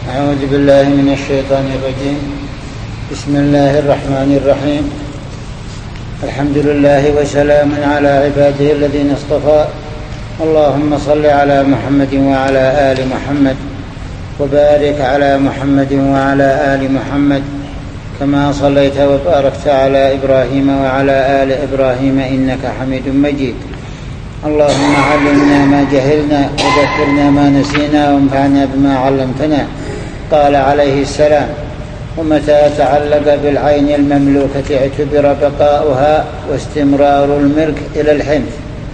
أعوذ بالله من الشيطان الرجيم. بسم الله الرحمن الرحيم. الحمد لله وسلام على عباده الذين اصطفى. اللهم صل على محمد وعلى آل محمد وبارك على محمد وعلى آل محمد كما صليت وباركت على إبراهيم وعلى آل إبراهيم إنك حميد مجيد. اللهم علمنا ما جهلنا وذكرنا ما نسينا وانفعنا بما علمتنا. قال عليه السلام: ومتى تعلق بالعين المملوكة اعتبر بقاؤها واستمرار الملك إلى الحنث.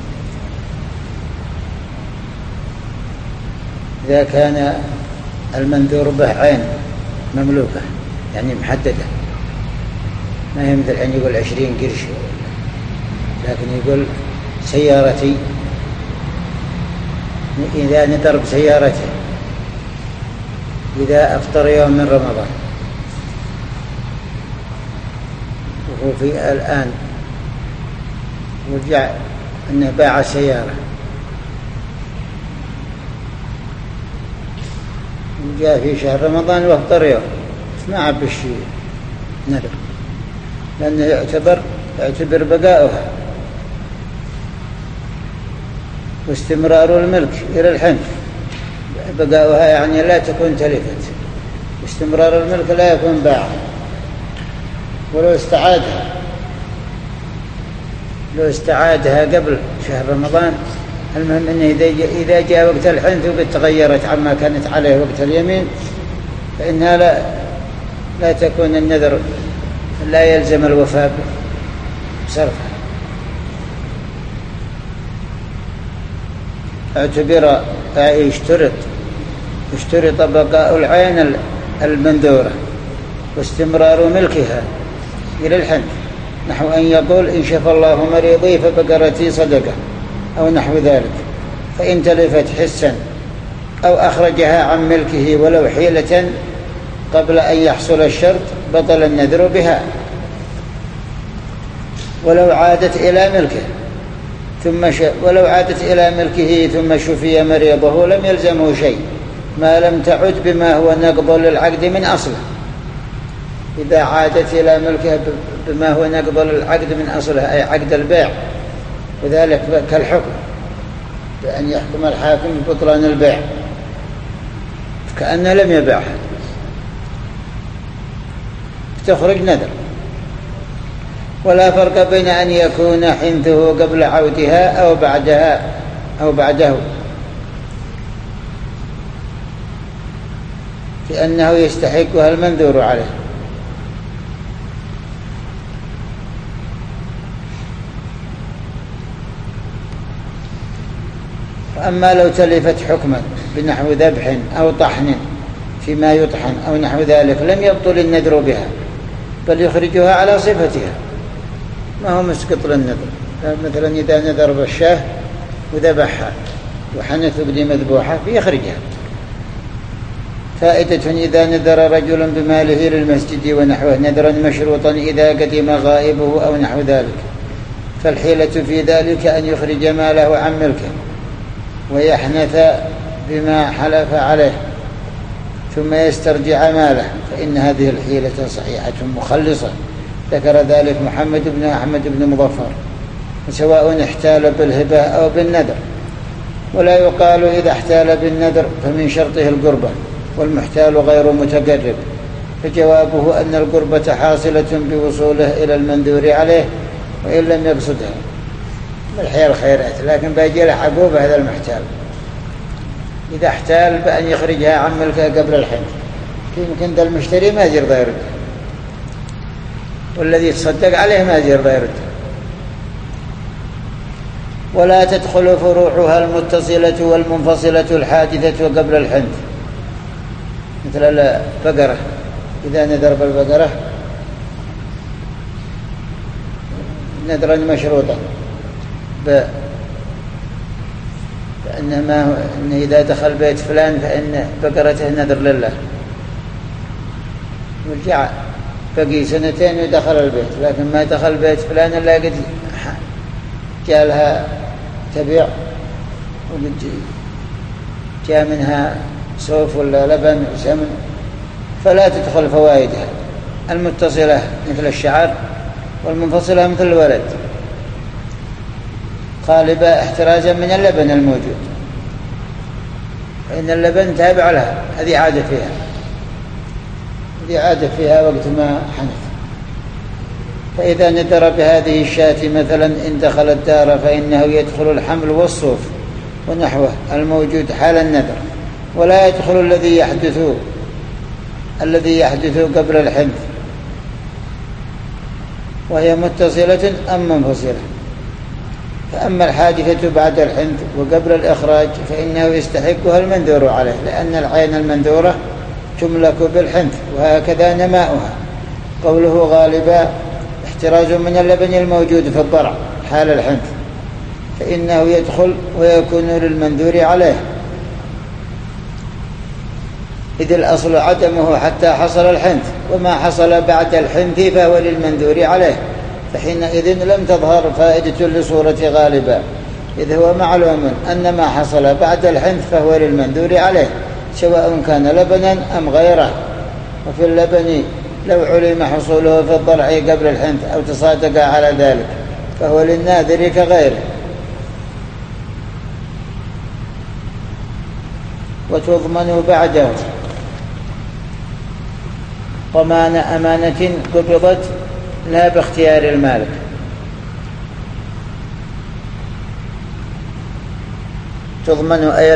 إذا كان المنذور به عين مملوكة يعني محددة، ما هي مثل أن يقول 20 قرش، لكن يقول سيارتي، إذا نذر بسيارته إذا أفطر يوم من رمضان وهو في الآن ورجع أنه باع سيارة وجاء في شهر رمضان وافطر يوم، ما عب الشيء نذر، لأنه يعتبر بقاؤها واستمرار الملك إلى الحنث. بقاؤها يعني لا تكون تلفت، واستمرار الملك لا يكون باعا ولو استعادها قبل شهر رمضان. المهم أنه إذا جاء وقت الحنث وقد تغيرت عما كانت عليه وقت اليمين فإنها لا تكون النذر، لا يلزم الوفاء بصرفها. اعتبر اشترط بقاء العين المنذورة واستمرار ملكها إلى الحنث، نحو أن يقول: إن شفى الله مريضي فبقرتي صدقة أو نحو ذلك، فإن تلفت حسا أو أخرجها عن ملكه ولو حيلة قبل أن يحصل الشرط بطل النذر بها. ولو عادت إلى ملكه ثم شفي مريضه لم يلزمه شيء ما لم تعد بما هو نقض للعقد من أصله. إذا عادت إلى ملكه بما هو نقض للعقد من أصله أي عقد البيع، وذلك كالحكم بأن يحكم الحاكم ببطلان البيع كأنه لم يبيعها، تخرج نذر. ولا فرق بين أن يكون حنثه قبل عودها أو بعده، لأنه يستحقها المنذور عليه. وأما لو تلفت حكما بنحو ذبح أو طحن فيما يطحن أو نحو ذلك لم يبطل النذر بها، بل يخرجها على صفتها، ما هو مسقط للنذر. مثلا إذا نذر بالشاه وذبحها وحنث بدي مذبوحة فيخرجها. فائدة: إذا نذر رجل بماله للمسجد ونحوه نذرا مشروطا إذا قدم غائبه أو نحو ذلك، فالحيلة في ذلك أن يخرج ماله عن ملكه ويحنث بما حلف عليه ثم يسترجع ماله، فإن هذه الحيلة صحيحة مخلصة. ذكر ذلك محمد بن أحمد بن مظفر. سواء احتال بالهبة أو بالنذر. ولا يقال إذا احتال بالنذر فمن شرطه القربة والمحتال غير متقرب، فجوابه أن القربة حاصلة بوصوله إلى المنذور عليه وإن لم يقصدها. الحيل خيرات، لكن باجي له عقوبة هذا المحتال إذا احتال بأن يخرجها عن ملكه قبل الحنث، يمكن ذا المشتري ما يرضى يرد، والذي يتصدق عليه ما يرضى يرد. ولا تدخل فروعها المتصلة والمنفصلة الحادثة قبل الحنث، مثل البقرة إذا نذر بالبقرة نذرا مشروطا إنه إذا دخل بيت فلان فإن بقرته نذر لله، ورجع بقي 2 ودخل البيت، لكن ما دخل بيت فلان إلا قد جاء لها تبيع وقد جاء منها صوف ولا لبن وسمن فلا تدخل فوائدها المتصلة مثل الشعر والمنفصلة مثل الولد غالبا احترازا من اللبن الموجود، فإن اللبن تابع لها، هذه عادة فيها وقت ما حنث. فإذا ندر بهذه الشاة مثلا إن دخل الدار فإنه يدخل الحمل والصوف ونحوه الموجود حال النذر، ولا يدخل الذي يحدث قبل الحنث، وهي متصلة أم منفصلة. فأما الحادثة بعد الحنث وقبل الإخراج فإنه يستحقها المنذور عليه، لأن العين المنذورة تملك بالحنث، وهكذا نماؤها. قوله غالبا احتراز من اللبن الموجود في الضرع حال الحنث، فإنه يدخل ويكون للمنذور عليه، إذ الأصل عدمه حتى حصل الحنث، وما حصل بعد الحنث فهو للمنذور عليه، فحينئذ لم تظهر فائدة لصورة غالبا، إذ هو معلوم أن ما حصل بعد الحنث فهو للمنذور عليه، سواء كان لبنا أم غيره. وفي اللبن لو علم حصوله في الضرع قبل الحنث أو تصادق على ذلك فهو للناذر كغيره. وتضمن بعده ضمان أمانة قبضت لا باختيار المالك. تضمن أي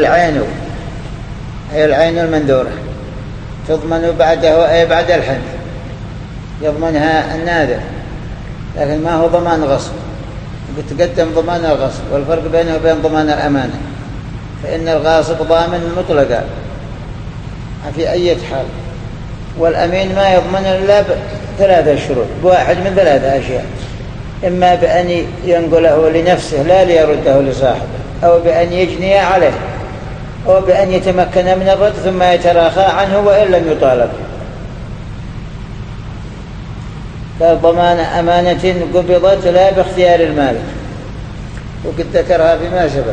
العين المنذورة، تضمن بعده أي بعد الحنث، يضمنها الناذر، لكن ما هو ضمان غصب، تقدم ضمان الغصب، والفرق بينه وبين ضمان الأمانة، فإن الغاصب ضامن مطلقا في أي حال، والأمين ما يضمن إلا ثلاثة شروط، بواحد من ثلاثة أشياء: إما بأن ينقله لنفسه لا ليرده لصاحبه، أو بأن يجني عليه، أو بأن يتمكن من الرد ثم يتراخى عنه وإن لم يطالب. فضمان أمانة قبضت لا باختيار المالك، وقد ذكرها بما سبق،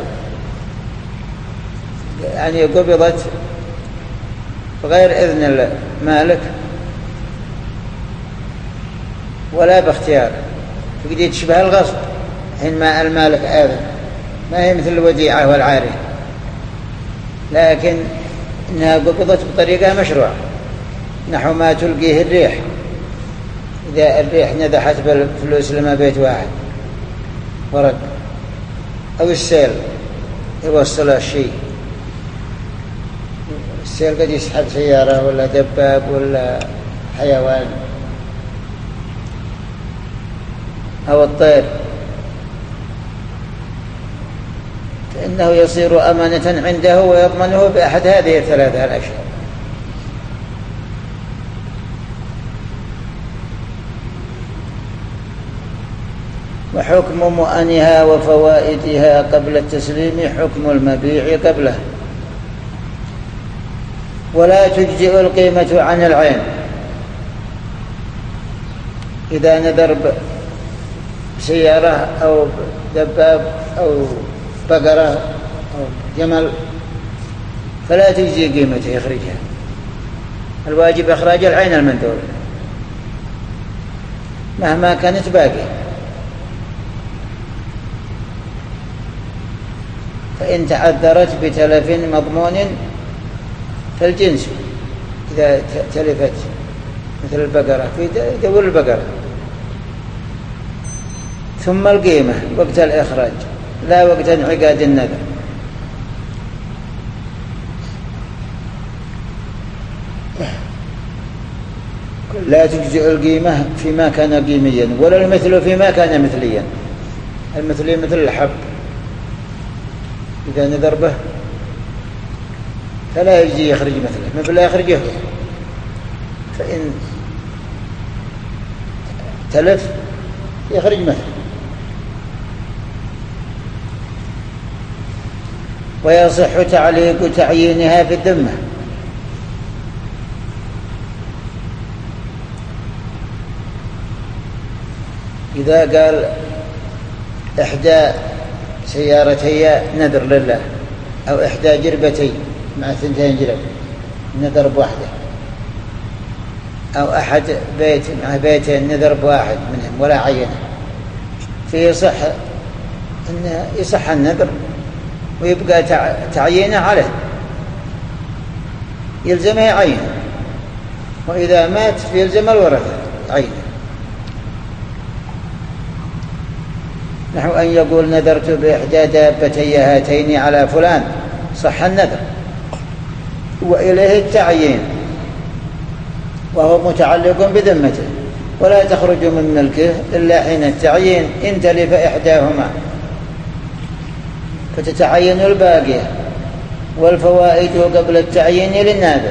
يعني قبضت بغير إذن المالك ولا باختيار، فقد تشبه الغصب حينما المالك أيضا ما هي مثل الوديعة والعارية، لكن إنها قبضت بطريقة مشروعة، نحو ما تلقيه الريح، إذا الريح نذحت بالفلوس لما بيت واحد ورد، أو السيل يوصل الشيء، السيل قد يسحب سيارة ولا دباب ولا حيوان أو الطير، فإنه يصير أمانة عنده ويضمنه بأحد هذه الثلاثة الأشياء. وحكم مؤنها وفوائدها قبل التسليم حكم المبيع قبله. ولا تجزئ القيمة عن العين. إذا نذر سيارة أو دباب أو بقرة أو جمل فلا تجزي قيمته يخرجها، الواجب إخراج العين المنذورة مهما كانت باقية. فإن تعذرت بتلف مضمون فالجنس، إذا تلفت مثل البقرة في دور البقرة، ثم القيمة وقت الإخراج لا وقت انعقاد النذر. لا تجزئ القيمة فيما كان قيميا، ولا المثل فيما كان مثليا. المثلي مثل الحب إذا نذر به فلا يجي يخرج مثله، مثل لا يخرجه، فإن تلف يخرج مثله. ويصح تعليق تعيينها في الذمة. إذا قال إحدى سيارتي نذر لله، أو إحدى جربتي مع 2 جرب نذر بواحدة، أو أحد بيتين نذر بواحد منهم ولا عينه، فيصح أن يصح النذر ويبقى تعيينه عليه، يلزمه يعينه، وإذا مات يلزم الورثة عينه. نحو أن يقول نذرت بإحدى دابتي هاتين على فلان، صح النذر وإليه التعيين وهو متعلق بذمته، ولا تخرج من ملكه إلا حين التعيين إن تلف إحداهما، فتتعين الباقية، والفوائد قبل التعيين للناذر.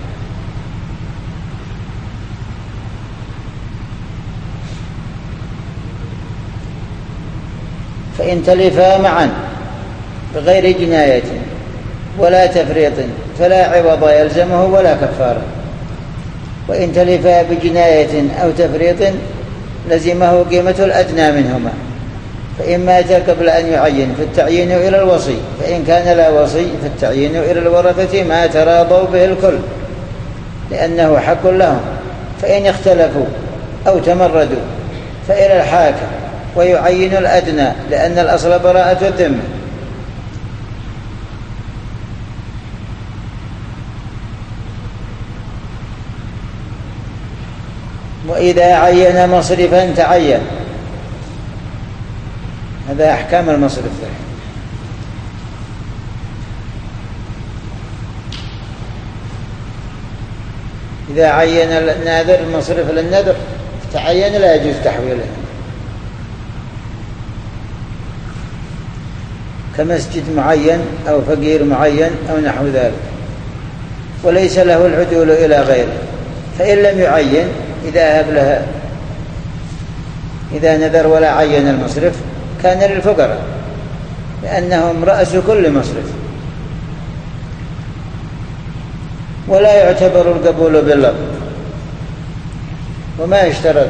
فإن تلفا معا بغير جناية ولا تفريط فلا عوض يلزمه ولا كفارة، وإن تلفا بجناية أو تفريط لزمه قيمة الأدنى منهما، فإن مات قبل أن يعين فالتعيين إلى الوصي، فإن كان لا وصي فالتعيين إلى الورثة ما تراضوا به الكل لأنه حق لهم، فإن اختلفوا أو تمردوا فإلى الحاكم ويعين الأدنى لأن الأصل براءة الذمة. وإذا عين مصرفا تعين، هذا أحكام المصرف. إذا عين الناذر المصرف للنذر تعين لا يجوز تحويله، كمسجد معين أو فقير معين أو نحو ذلك، وليس له العدول إلى غيره، فإن لم يعين إذا هب لها، إذا نذر ولا عين المصرف كان للفقراء لأنهم رأس كل مصرف، ولا يعتبر القبول باللفظ، وما يشترط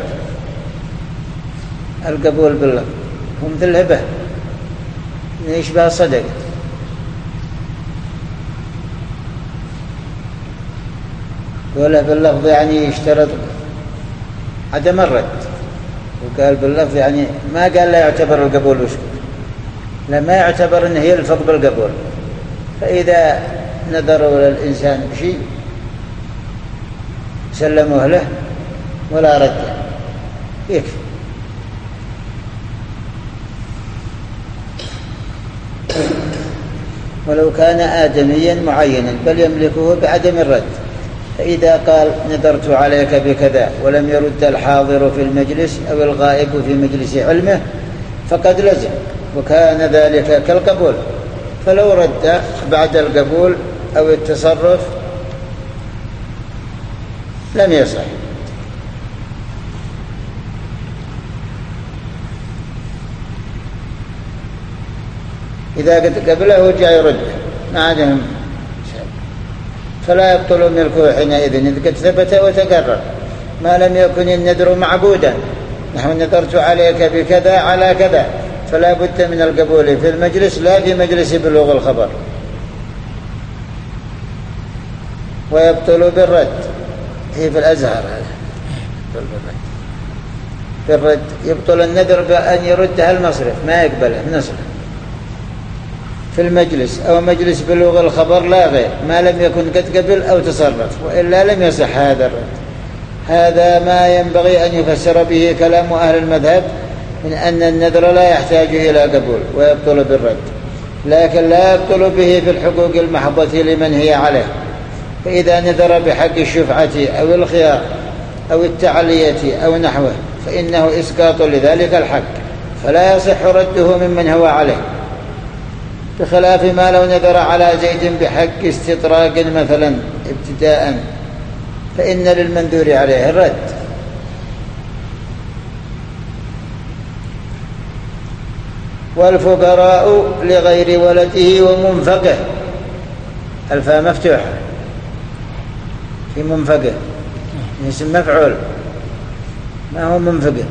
القبول باللفظ، هم مثل الهبة يشبه الصدقة. ولا باللفظ يعني يشترط عدم الرد، وقال باللفظ يعني ما قال لا يعتبر القبول وشكر، لا ما يعتبر أنه يلفظ بالقبول. فإذا نذروا للإنسان بشيء سلموه له ولا رد يكفي. ولو كان آدميا معينا بل يملكه بعدم الرد، فإذا قال نذرت عليك بكذا ولم يرد الحاضر في المجلس أو الغائب في مجلس علمه فقد لزم، وكان ذلك كالقبول، فلو رد بعد القبول أو التصرف لم يصح. إذا قد قبله جاء يرد ما عندهم فلا يبطل ملكه حينئذ إذ قد ثبت وتقرر، ما لم يكن النذر معبودا، نحو نذرت عليك بكذا على كذا، فلا بد من القبول في المجلس لا في مجلس بلوغ الخبر. ويبطل بالرد، هي في الأزهر هذا بالرد، يبطل النذر بأن يردها المصرف ما يقبله نصره في المجلس أو مجلس بلوغ الخبر لا غير، ما لم يكن قد قبل أو تصرف، وإلا لم يصح هذا الرد. هذا ما ينبغي أن يفسر به كلام أهل المذهب من أن النذر لا يحتاج إلى قبول ويبطل بالرد، لكن لا يبطل به في الحقوق المحضة لمن هي عليه. فإذا نذر بحق الشفعة أو الخيار أو التعلية أو نحوه فإنه إسقاط لذلك الحق، فلا يصح رده ممن هو عليه، بخلاف ما لو نذر على زيد بحق استطراق مثلا ابتداء فإن للمنذور عليه الرد. والفقراء لغير ولده ومنفقه، الفاء مفتوحة في منفقه اسم مفعول ما هو منفقه.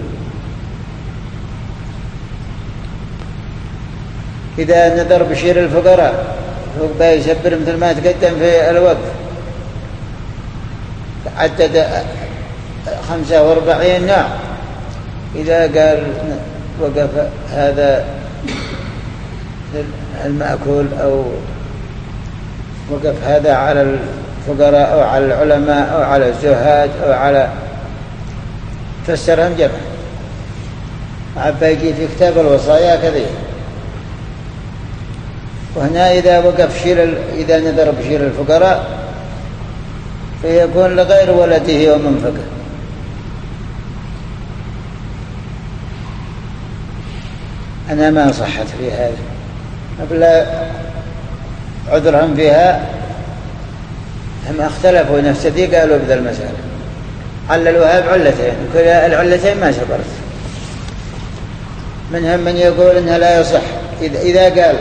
إذا نذر بشير الفقراء هو يسبر مثل ما تقدم في الوقف، عدد 45 نوع. إذا قال وقف هذا المأكول أو وقف هذا على الفقراء أو على العلماء أو على الزهاد أو على فسرهم جمع. عبا يجي في كتاب الوصايا كذي. وهنا إذا وقف إذا نذر بشير الفقراء فيكون لغير ولده ومنفقه. أنا ما صحت في هذا قبل عذرهم فيها. هم اختلفوا نفس ذي قالوا بذا المسألة عللوها بعلتين وكلا العلتين ما سبرت. منهم من يقول إنها لا يصح إذا قال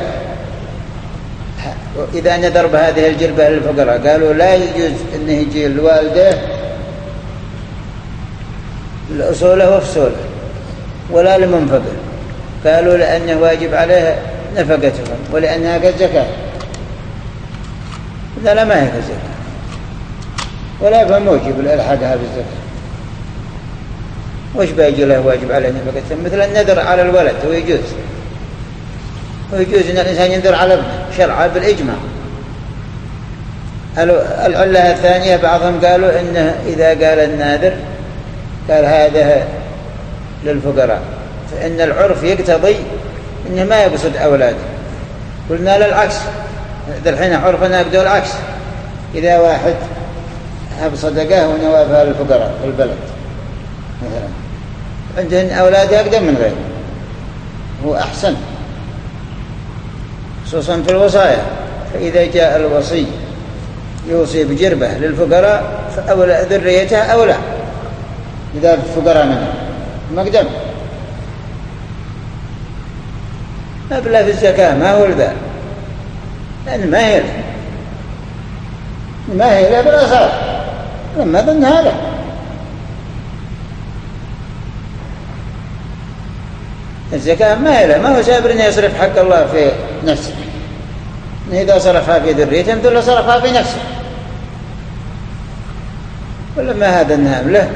إذا نذر بهذه الجربة للفقراء قالوا لا يجوز أنه يجي الوالده لأصوله وفصوله ولا لمنفقه. قالوا لأنه واجب عليه نفقتهم ولأنها كالزكاة. إذا لا ما هي كالزكاة ولا فموجب لإلحاقها بالزكاة. وش بيجي له واجب عليه نفقتهم؟ مثل النذر على الولد ويجوز أن الإنسان ينذر على ابنه شرعا بالإجماع. العلة الثانية بعضهم قالوا إنه إذا قال الناذر قال هذا للفقراء فإن العرف يقتضي إنه ما يقصد أولاده. قلنا للعكس. الحين عرفنا يقدر العكس. إذا واحد هب صدقه ونوافها للفقراء في البلد مثلا عندهن أولاد أقدم من غيره هو أحسن خصوصا في الوصايا. فإذا جاء الوصي يوصي بجربة للفقراء فأولى ذريتها أولى إذا الفقراء منهم مقدم. مبلغ في الزكاة ما هو لذا لأن ما هي لا بالأصال لما ظن هذا. الزكاة ما هو سابر أن يصرف حق الله في نفسه. إذا صرفها في ذريته مثل صرفها في نفسه. ولما هذا النهم له.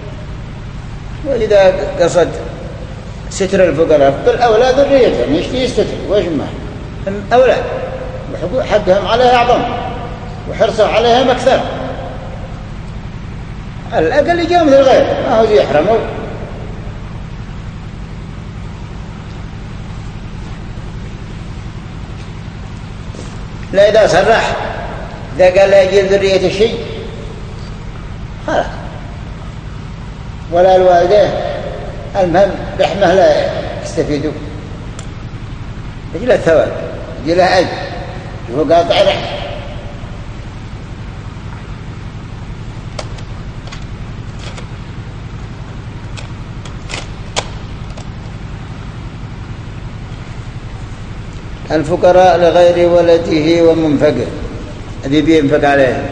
وإذا قصد ستر الفقراء بالأولاد ذريتهم يستتر وش ما أولاد حقهم عليها أعظم وحرصه عليهم أكثر. على الأقل يجوا مثل غير ما هو يحرموا. لا إذا صرح إذا قال لا يجي ذرية الشيء خلاص ولا الوالدين المهم رحمه لا يستفيدوا يجي له الثواب يجي له أجر هو قاطع رحمه. الفقراء لغير ولده ومنفقه الذي بينفق عليهم.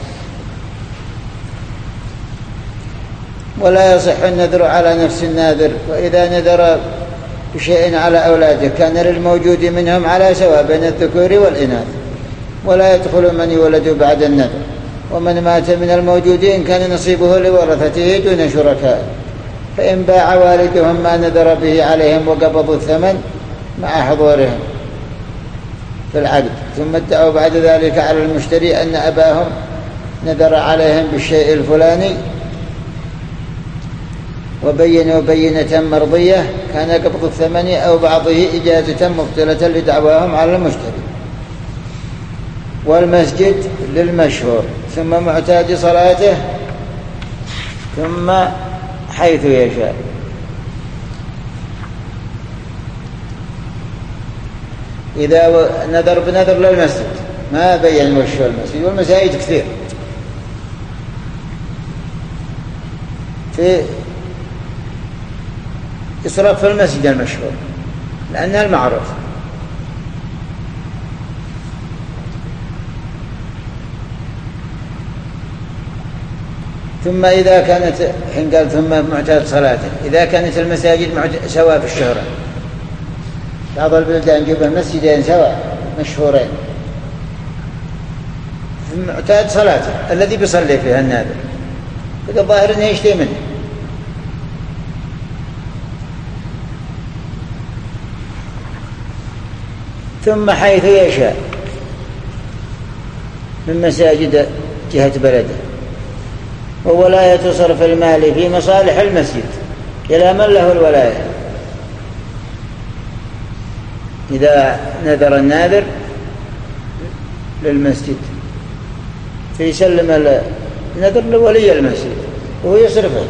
ولا يصح النذر على نفس الناذر. وإذا نذر بشيء على أولاده كان للموجود منهم على سواء بين الذكور والإناث ولا يدخل من يولد بعد النذر. ومن مات من الموجودين كان نصيبه لورثته دون شركاء. فإن باع والدهم ما نذر به عليهم وقبضوا الثمن مع حضورهم في العقد ثم ادعوا بعد ذلك على المشتري أن أباهم نذر عليهم بالشيء الفلاني وبينوا بينة مرضية كان قبض الثمن أو بعضه إجازة مبطلة لدعواهم على المشتري. والمسجد للمشهور ثم معتاد صلاته ثم حيث يشاء. إذا نذر بنذر للمسجد ما بين وش هو المسجد والمساجد كثير في إسراف في المسجد المشهور لأنها المعروف. ثم إذا كانت حين قال ثم معتاد صلاته إذا كانت المساجد سواء في الشهرة بعض البلدان جبه مسجدين سواء مشهورين ثم معتاد صلاته الذي بيصلي فيها الناذر الظاهر أنه يشتي منه. ثم حيث يشاء من مساجد جهة بلده، وولاية صرف المال في مصالح المسجد إلى من له الولاية. إذا نذر الناذر للمسجد فيسلم النذر لولي المسجد وهو يصرفه،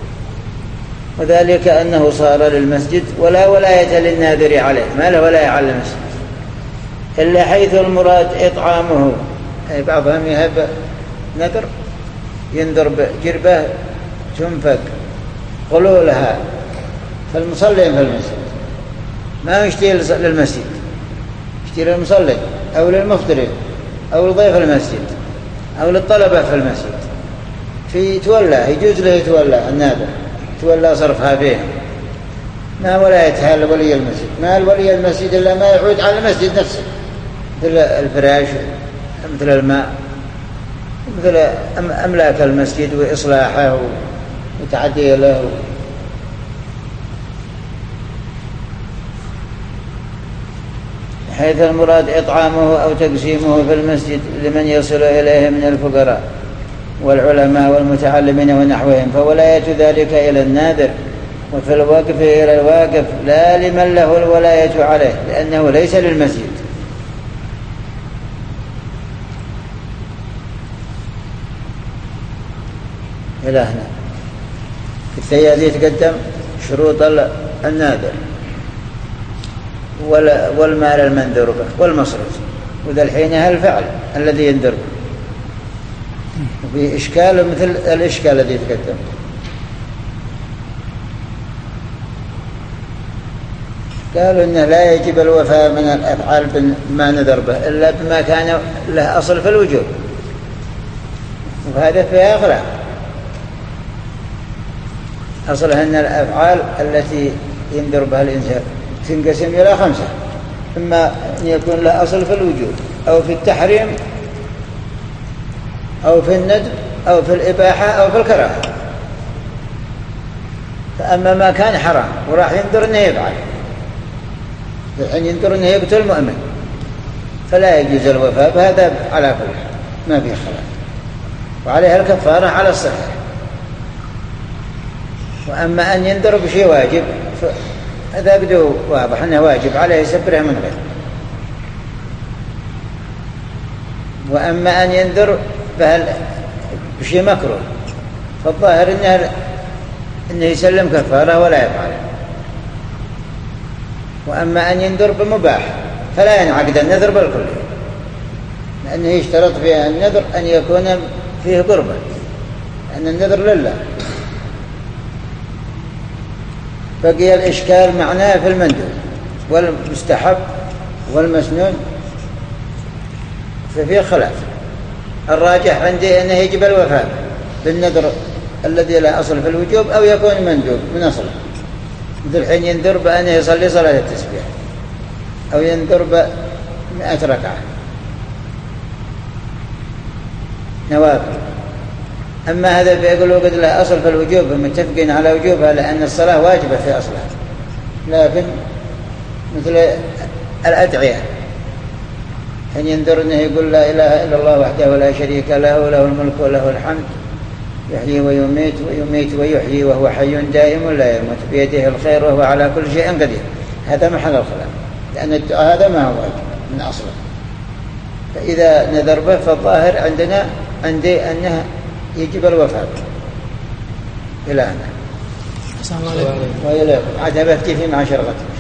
وذلك أنه صار للمسجد ولا ولاية للناذر عليه، ما له ولاية على المسجد إلا حيث المراد إطعامه. أي بعضهم يهب نذر ينذر بجربة تنفق قلولها فالمصلين في المسجد، ما يشتري للمسجد، يشتري للمصلي أو للمفطرين أو لضيف المسجد أو للطلبة في المسجد. في تولى يجوز له يتولى الناذر، تولى صرفها فيه، ما ولايتها لولي المسجد. ما الولي المسجد إلا ما يعود على المسجد نفسه، مثل الفراش، مثل الماء، مثل أملاك المسجد وإصلاحه وتعديله. حيث المراد إطعامه أو تقسيمه في المسجد لمن يصل إليه من الفقراء والعلماء والمتعلمين ونحوهم، فولاية ذلك إلى الناذر، وفي الوقف إلى الواقف لا لمن له الولاية عليه لأنه ليس للمسجد. إلى هنا في الثياب يتقدم شروط الناذر والمال المنذور به والمصرف، وذا الحين الفعل الذي ينذر به. وفي إشكال مثل الإشكال الذي يتقدم، قالوا إنه لا يجب الوفاء من الأفعال بما نذر به إلا بما كان له أصل في الوجوب، وهذا فيها خلاف. أصلها أن الأفعال التي ينذر بها الإنسان تنقسم إلى 5، إما أن يكون له أصل في الوجوب أو في التحريم أو في الندب أو في الإباحة أو في الكراهة. فأما ما كان حرام وراح ينذر أنه يفعل، الحين ينذر أنه يقتل مؤمن، فلا يجوز الوفاء بهذا على كل حال، ما فيه خلاف، وعليها الكفارة على الصحيح. وأما أن ينذر بشيء واجب هذا بدو واضح أنه واجب عليه يسبره من غير. وأما أن ينذر بشيء مكروه فالظاهر إنه يسلم كفارة ولا يفعل. وأما أن ينذر بمباح فلا ينعقد النذر بالكل، لأنه يشترط في النذر أن يكون فيه قربة، لأن النذر لله. بقي الإشكال معناه في المندوب والمستحب والمسنون، ففيه خلاف. الراجح عندي أنه يجب الوفاء بالنذر الذي لا أصل في الوجوب أو يكون مندوب من أصله، مثل حين ينذر بأنه يصلي صلاة التسبيح أو ينذر ب100 ركعة نوافل. أما هذا بيقولوا قد لا أصل في الوجوب، متفقين على وجوبها لأن الصلاة واجبة في أصلها، لكن مثل الأدعية حين ينذر أنه يقول لا إله إلا الله وحده ولا شريك له له الملك وله الحمد يحيي ويميت ويميت ويحيي وهو حي دائم لا يموت بيده الخير وهو على كل شيء قدير، هذا محل الخلاف، لأن الدعاء هذا ما هو واجب من أصله. فإذا نذر به فالظاهر عندي أنه يجب الوفاء إلى هنا. السلام عليكم. وإلى عاد بفتي في مع شرغته.